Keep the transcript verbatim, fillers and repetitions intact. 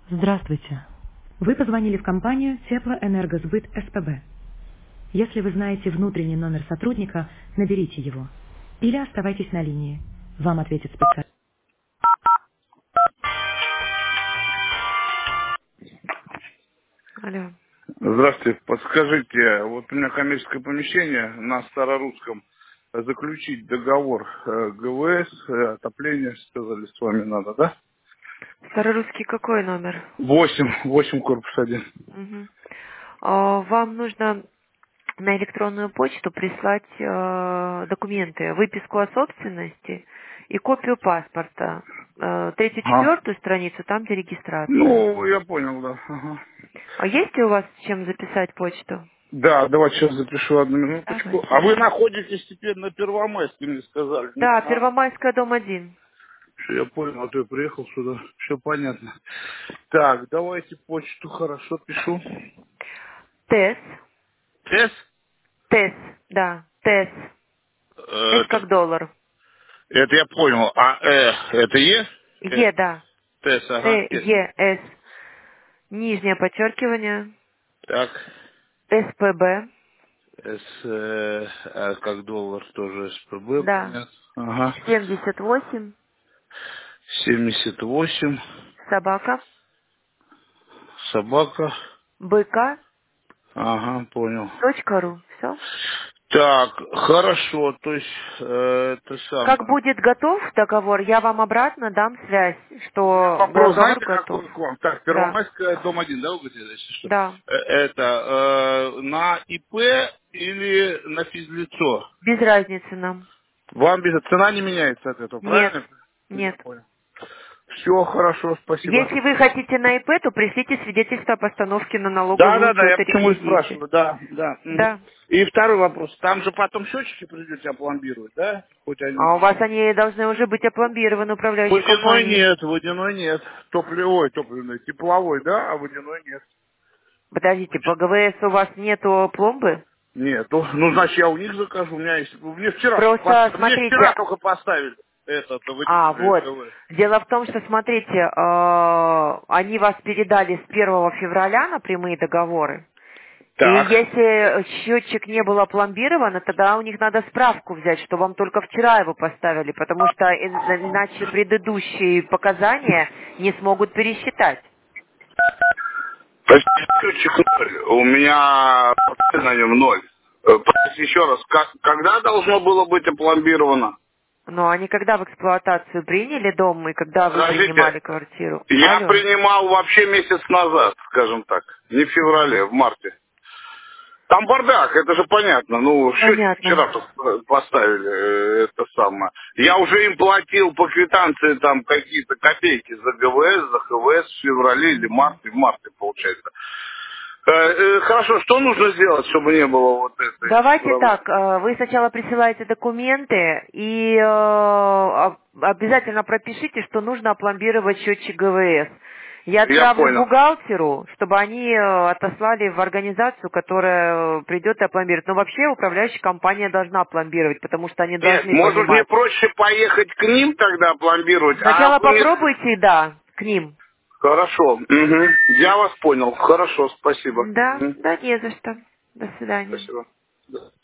Здравствуйте. Вы позвонили в компанию Теплоэнергосбыт СПБ. Если вы знаете внутренний номер сотрудника, наберите его. Или оставайтесь на линии. Вам ответит специалист. Алло. Здравствуйте. Подскажите, вот у меня коммерческое помещение на Старорусском. Заключить договор э, ГВС, э, отопление, сказали, с вами надо, да? Старорусский какой номер? Восемь, восемь корпус один. Мгм. А, Вам нужно на электронную почту прислать э, документы, выписку о собственности и копию паспорта. Э, третью, А. четвертую страницу, там где регистрация. Ну, я понял, да. Ага. А есть ли у вас чем записать почту? Да, давайте сейчас запишу одну минуточку. Давайте. А вы находитесь теперь на Первомайской, мне сказали. Не Да, на... Первомайская, дом один. Всё, я понял, а то я приехал сюда. Все понятно. Так, давайте почту хорошо пишу. ТЭС. С? ТЭС, да, ТЭС. Э, С Это, как доллар. это я понял. А э, это Е? Э, Е, да. Т, ага, Т, есть. Е, С. Нижнее подчеркивание. Так. СПБ. С, э, а как доллар тоже СПБ, Да. понятно. Ага. семьдесят восемь. семьдесят восемь. Собака. Собака. БК. Ага, понял. Точка ру. Все. Так, хорошо, то есть э, это Как самое. будет готов договор, я вам обратно дам связь, что Вопрос, договор знаете, готов. какой к вам? Так, Да. Первомайская, дом один, да, вы говорите, если что? Да. Э, Это э, на ИП или на физлицо? Без разницы нам. Вам без цена не меняется от этого, Нет. правильно? Я Нет. понял. Все хорошо, спасибо. Если вы хотите на ИП, то пришлите свидетельство о постановке на Да, налоговый да, да, учет я и почему и реквизиты. спрашиваю, да, да. Мгм. Да. И второй вопрос. Там же потом счетчики придете опломбировать, да? Хоть А у они... вас они должны уже быть опломбированы управляющей Водяной компанией. нет, водяной нет. Топливой, топливный, тепловой, да, а водяной нет. Подождите, по ГВС у вас нету пломбы? Нет, ну, ну, значит, я у них закажу. У меня есть... Мне вчера, только Просто, пос- мне смотрите, вчера только поставили этот а, водяной вот. ГВ. Дело в том, что, смотрите, э, они вас передали с первого февраля на прямые договоры. И Так. если счетчик не был опломбирован, тогда у них надо справку взять, что вам только вчера его поставили, потому что ин- иначе предыдущие показания не смогут пересчитать. Почти счетчик ноль. У меня процент на нем ноль. Э, Простите еще раз, как, когда должно было быть опломбировано? Но они когда в эксплуатацию приняли дом и когда вы Подождите, принимали квартиру? я Алло. принимал вообще месяц назад, скажем так. Не в феврале, в марте. Там бардак, это же понятно. Ну, счетчик Понятно. вчера тут э, поставили, э, это самое. Я уже им платил по квитанции там какие-то копейки за ГВС, за ХВС в феврале или марте, в марте получается. Э, э, Хорошо, что нужно сделать, чтобы не было вот этой Давайте проблемы? так, э, вы сначала присылаете документы и э, об- обязательно пропишите, что нужно опломбировать счетчик ГВС. Я Я отправлю понял. бухгалтеру, чтобы они э, отослали в организацию, которая э, придет и опломбирует. Но вообще управляющая компания должна опломбировать, потому что они Нет, должны может мне понимать. проще поехать к ним тогда пломбировать, а Сначала вы мне... попробуйте, да, к ним. Хорошо, мгм. Я вас понял. Хорошо, спасибо. Да, Мгм. да, не за что. До свидания. Спасибо. Да.